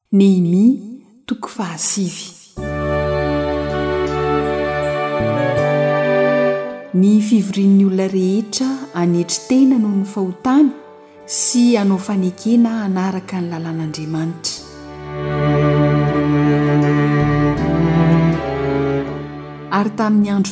Néhémia toko 7. Ny fivorian'ny olona rehetra anetry tena noho ny fahotana sy hanao fanekena hanaraka ny lalàn'Andriamanitra. Ary tamin'ny andro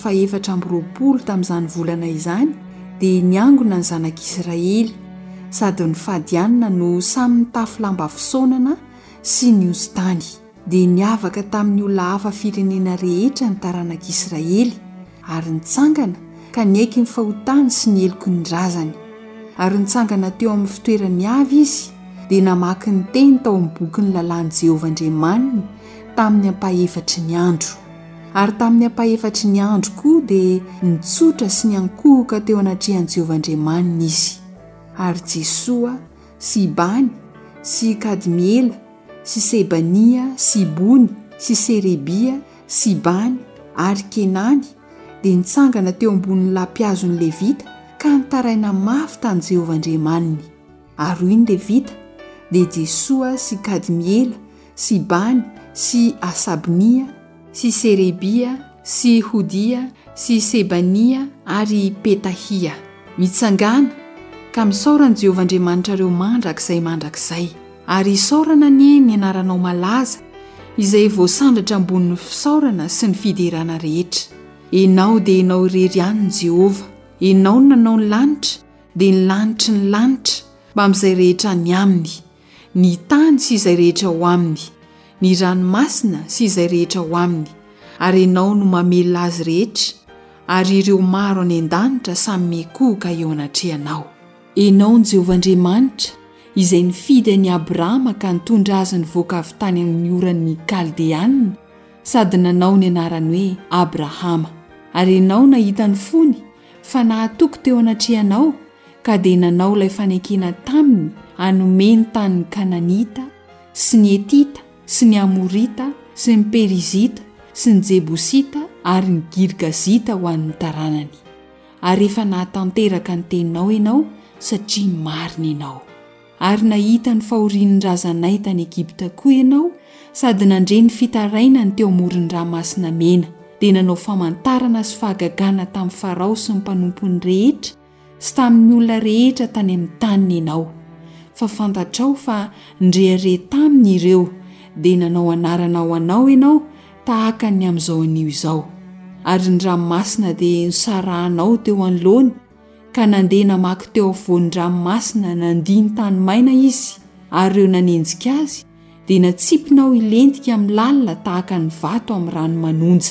420 tamin'izany volana izany dia niangona ny zanak'Israely sady ny fadianina no samy mitafy lamba fisaonana sy ny ozy-tany dia niavaka tamin'ny olona hafa firenena rehetra ny taranak'Israely ary nitsangana ka niaiky ny fahotany sy ny eloko ny razany ary nitsangana teo amin'ny fitoerany avy izy dia namaky ny teny tao amin'ny boky ny lalàn'i Jehovah Andriamaniny tamin'ny ampahefatry ny andro ary tamin'ny ampahefatry ny andro koa dia nitsotra sy niankohoka teo anatrehan'i Jehovah Andriamaniny izy ary Jesoa sy Bany sy Kadmiela sy Sebania sy Bony sy Serebia sy Bany ary Kenany dia nitsangana teo ambonin'ny lampiazon'ny Levita ka nitaraina mafy tamin'i Jehovah Andriamaniny ary hoy ny Levita dia Jesoa sy Kadmiela sy Bany sy Asabnia sy Serebia sy Hodia sy Sebania ary Petahia mitsangana ka misaorany Jehovah Andriamanitra ireo mandrakizay ary isaorana ny anaranao malaza izay voasandratra ambonin'ny fisaorana sy ny fiderana rehetra. Enao dia enao irery ihany ny Jehovah, enao no nanao ny lanitra dia ny lanitry ny lanitra mba amin'izay rehetra ny aminy, ny tany sy izay rehetra ao aminy, ny ranomasina sy izay rehetra ao aminy, ary enao no mamelona azy rehetra ary ireo maro any an-danitra samy mikohoka eo anatrehanao. Enao ny Jehovah Andriamanitra izay nifidy an'i Abrahama ka nitondra azy nivoaka avy tany amin'ny oran'ny Kaldeanina sady nanao ny anarany hoe Abrahama. Ary enao nahita ny fony fa nahatoky teo anatrehanao ka dia nanao ilay fanekena taminy hanome ny tanin'ny Kananita sy ny Etita sy ny Amorita sy ny Perizita sy ny Jebusita ary ny Girgazita ho an'ny taranany. Ary efa nahatanteraka ny teninao ianao satria marina ianao. Ary nahita ny fahorian'ny razanay tany Egipta koa ianao sady nandre ny fitarainany teo amoron'ny ranomasina mena dia nanao famantarana sy fahagagana tamin'ny Farao sy ny mpanompony rehetra sy tamin'ny olona rehetra tany amin'ny taniny ianao. Fa fantatrao fa ndrehare taminy ireo dia nanao anarana ho anao ianao tahaka ny amin'izao anio izao. Ary ny ranomasina dia nosarahanao teo anoloany ka nandeha namaky teo afovoan'ny ranomasina nandihy ny tany maina izy ary ireo nanenjika azy dia natsipinao ilentika amin'ny lalina tahaka ny vato amin'ny rano manonja.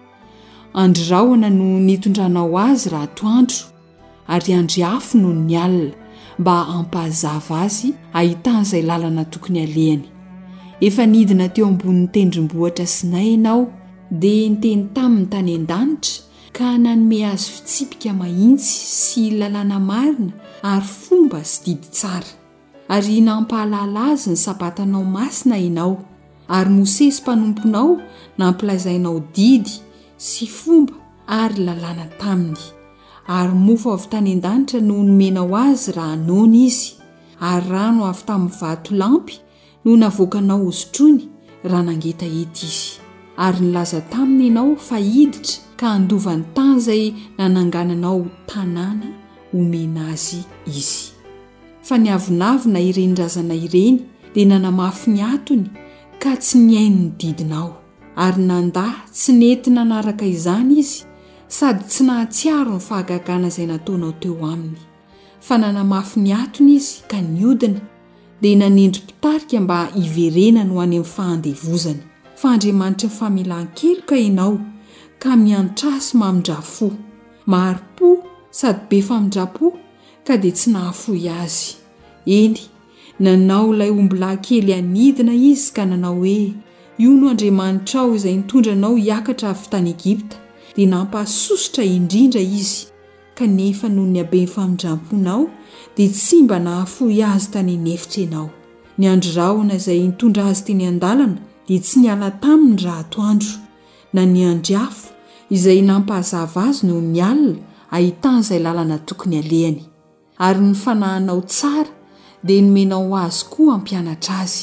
Androrahoana no nitondranao azy raha atoandro ary andro afo no ny alina mba hampahazava azy ahitana izay lalana tokony alehany. Efa nidina teo ambonin'ny tendrombohitra Sinay ianao dia niteny tamin'ny tany an-danitra ka nanome azy fitsipika mahitsy sy lalàna marina ary fomba sy didy tsara. Ary nampahalala azy ny sabatanao masina ianao ary Mosesy mpanomponao nampilazainao didy sy fomba ary lalàna taminy. Ary mofo avy tany an-danitra no nomenao azy raha nona izy ary rano avy tamin'ny vato lampy no navoakanao ozotrony raha nangetaheta izy. Ary nilaza taminy ianao fa hiditra ka andova ny tany izay nanangananao tanàna omena azy izy. Fa niavonavina ireny razana ireny dia nanamafy ny atony ka tsy niainy ny didinao ary nandà tsy nety nanaraka izany izy sady tsy nahatsiaro ny fahagagana izay nataonao teo aminy. Fa nanamafy ny atony izy ka niodina dia nanendrim-pitarika mba hiverenany ho any amin'ny fahandevozany. Fa Andriamanitra ny famelan-keloka ianao ka miantrasy mamindra-fo, mahari-po sady be famindra-po ka dia tsy nahafoy azy. Eny, nanao ilay ombilahy kely anidina izy ka nanao hoe io no Andriamanitra ao izay nitondranao hiakatra avy tany Egipta dia nampahasosotra indrindra izy kanefa noho ny habe ny famindram-ponao dia tsy mba nahafoy azy tany anefitra ianao. Ny androrahoana izay nitondra azy teny an-dalana dia tsy niala taminy raha atoandro na ny andriafo izay nampahazava azy noho ny alina ahitana izay lalana tokony alehany. Ary ny fanahinao tsara dia nomenao azy koa hampianatra azy.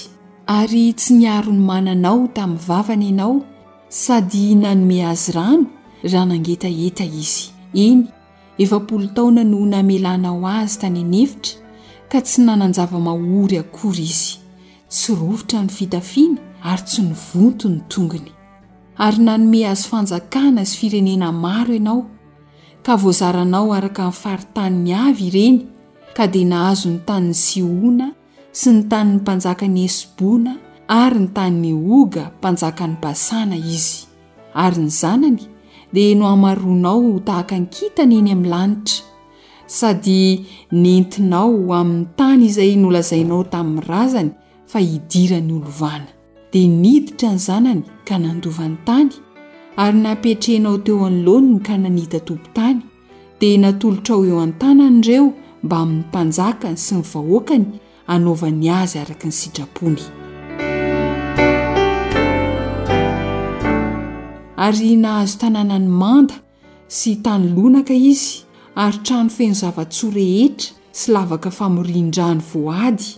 ary tsy niaro ny mananao tamin'ny vavany ianao sady nanome azy rano raha nangetaeta izy. Iny 20 taona no namelanao azy tany anefitra ka tsy nanan-java-mahory akory izy. Tsy rovitra ny fitafiana ary tsy nivonto ny tongony. Ary nanome azy fanjakana sy firenena maro ianao ka voazaranao araka ny faritany avy ireny ka dia nahazo ny tanin'ny Siona sy ny tanin'ny mpanjakan'ny Esbona ary ny tanin'ny Oga mpanjakan'ny Basana izy. Ary ny zanany dia noamaronao tahaka ny kitana eny amin'ny lanitra sady nentinao amin'ny tany izay nolazainao tamin'ny razany fa hidirany olovana. Dia niditra ny zanany ka nandova ny tany ary napetrenao teo anoloany ka nanita tompon-tany dia natolotrao eo an-tanan'ireo mba amin'ny mpanjakany sy ny vahoakany anaovany azy araka ny sitrapony. Ary nahazo tanànany manda sy tany lonaka izy ary trano feno zava-tsoa rehetra sy lavaka famorindran'ny voady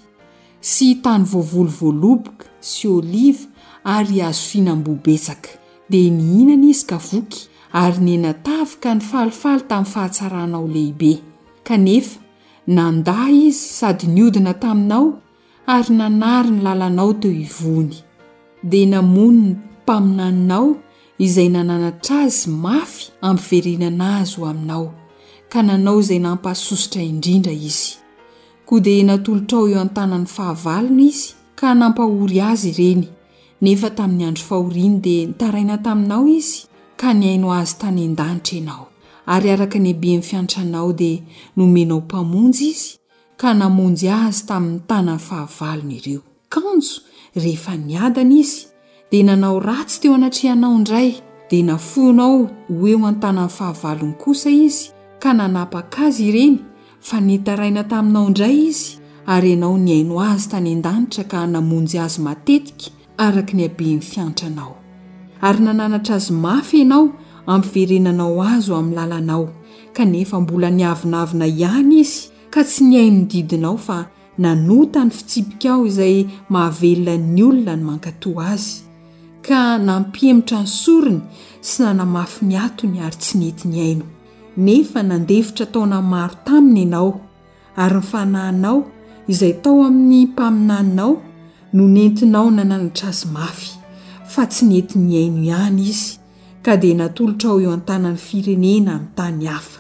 sy tany voavolovoaloboka sy oliva ary hazo fihinam-bobetsaka. Dia nihinana izy ka voky ary nenatavy ka ny falifaly tamin'ny fahatsaranao lehibe. Kanefa nandà izy sady niodina taminao ary nanary ny lalanao teo ivony. Dia namono ny mpaminaninao izay nananatra azy mafy ampiverenana azy ho aminao ka nanao izay nampahasosotra indrindra izy. Koa dia natolotrao eo an-tanan'ny fahavalony izy ka nampahory azy ireny. Nefa tamin'ny andro fahoriany dia nitaraina taminao izy ka niaino azy tany an-danitra ianao. Ary araka ny haben'ny fiantranao dia nomenao mpamonjy izy ka namonjy azy tamin'ny tanan'ny fahavalony ireo. Kanjo rehefa niadana izy dia nanao ratsy teo anatrehanao indray dia nafonao ho eo an-tanan'ny fahavalony kosa izy ka nanapaka azy ireny fa nitaraina taminao indray izy ary ianao niaino azy tany an-danitra ka namonjy azy matetika araka ny haben'ny fiantranao. Ary nananatra azy mafy ianao ampiverenanao azy amin'ny lalanao kanefa mbola niavinavina ihany izy ka tsy niaino ny didinao fa nanota ny fitsipikao izay mahavelona ny olona ny mankatoa azy ka nampiemotra ny sorony sy nanamafy ny atony ary tsy nety niaino. Nefa nandefitra taona maro taminy ianao ary ny fanahinao izay tao amin'ny mpaminaninao no nentinao nananatra azy mafy fa tsy nety niaino ihany izy ka dia natolotrao eo an-tanan'ny firenena amin'ny tany hafa.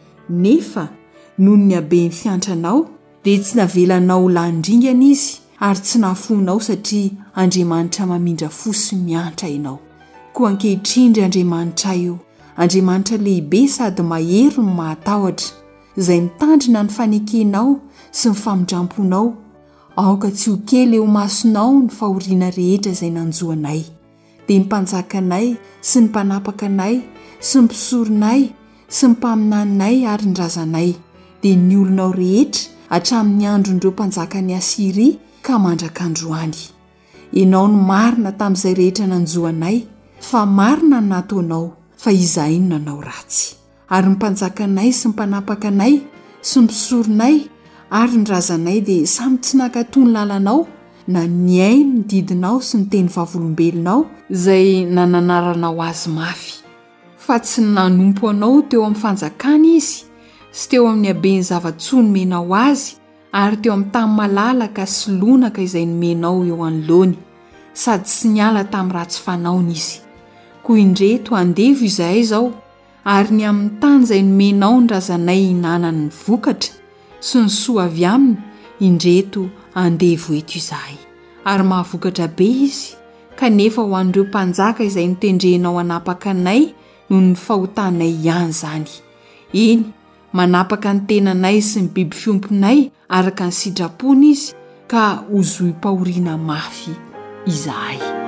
Nefa noho ny haben'ny fiantranao dia tsy navelanao landringana izy ary tsy nafonao satria Andriamanitra mamindra fosy miantra ianao. Koa ankehitrindry Andriamanitra io, Andriamanitra lehibe sady mahery no mahatahotra izay mitandrina ny fanekenao sy ny famindramponao. Aoka tsy ho kely eo masonao ny fahoriana rehetra izay nanjoanay. Dia ny mpanjakanay sy ny mpanapakanay sy ny mpisoronay sy ny mpaminaninay ary ny razanay dia ny olonao rehetra hatramin'ny andron'ireo mpanjakany Asiria ka mandrak'androany. Ianao no marina tamin'izay rehetra nanjoanay fa marina ny nataonao fa izahay no nanao ratsy. Ary ny mpanjakanay sy ny mpanapakanay sy ny mpisoronay ary ny razanay dia samy tsy nankatoa ny lalanao na niaino ny didinao sy ny teny vavolombelonao izay nananaranao azy mafy. Fa tsy nanompo anao teo amin'ny fanjakana izy sy teo amin'ny haben'ny zava-tsoa nomenao azy ary teo amin'ny tany malalaka sy lonaka izay nomenao eo anoloany sady tsy niala tamin'ny ratsy fanaony izy. Koa indreto andevo izahay izao ary ny amin'ny tany izay nomenao ny razanay hinanany ny vokatra sy ny soa avy aminy indreto andevo eto izahay. Ary mahavokatra be izy kanefa ho an'ireo mpanjaka izay nitendrenao hanapaka anay noho ny fahotanay ihany izany. Iny manapaka ny tenanay sy ny biby fiomponay araka ny sitrapony izy ka ho zohy-pahoriana mafy izahay.